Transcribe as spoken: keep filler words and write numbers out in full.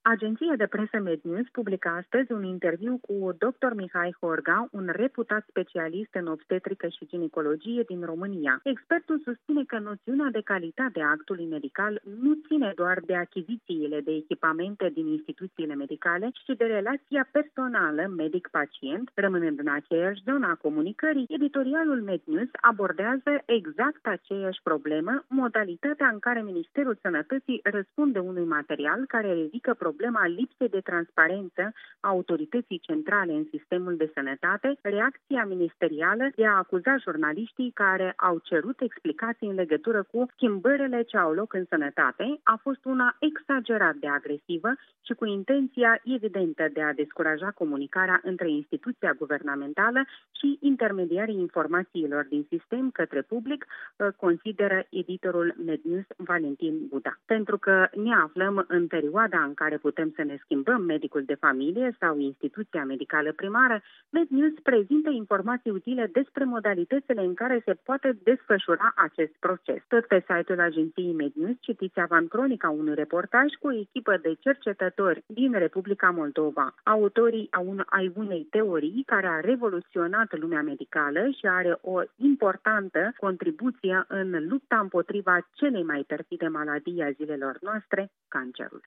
Agenția de presă MedNews publică astăzi un interviu cu doctor Mihai Horga, un reputat specialist în obstetrică și ginecologie din România. Expertul susține că noțiunea de calitate a actului medical nu ține doar de achizițiile de echipamente din instituțiile medicale, ci de relația personală medic-pacient. Rămânând în aceeași zonă a comunicării, editorialul MedNews abordează exact aceeași problemă, modalitatea în care Ministerul Sănătății răspunde unui material care ridică problema problema lipsei de transparență a autorității centrale în sistemul de sănătate, reacția ministerială de a acuza jurnaliștii care au cerut explicații în legătură cu schimbările ce au loc în sănătate a fost una exagerat de agresivă și cu intenția evidentă de a descuraja comunicarea între instituția guvernamentală și intermediarii informațiilor din sistem către public, consideră editorul MedNews Valentin Buda. Pentru că ne aflăm în perioada în care putem să ne schimbăm medicul de familie sau instituția medicală primară, MedNews prezintă informații utile despre modalitățile în care se poate desfășura acest proces. Tot pe site-ul agenției MedNews citiți avancronica unui reportaj cu o echipă de cercetători din Republica Moldova, autorii ai unei teorii care a revoluționat lumea medicală și are o importantă contribuție în lupta împotriva celei mai perfide maladii a zilelor noastre, cancerul.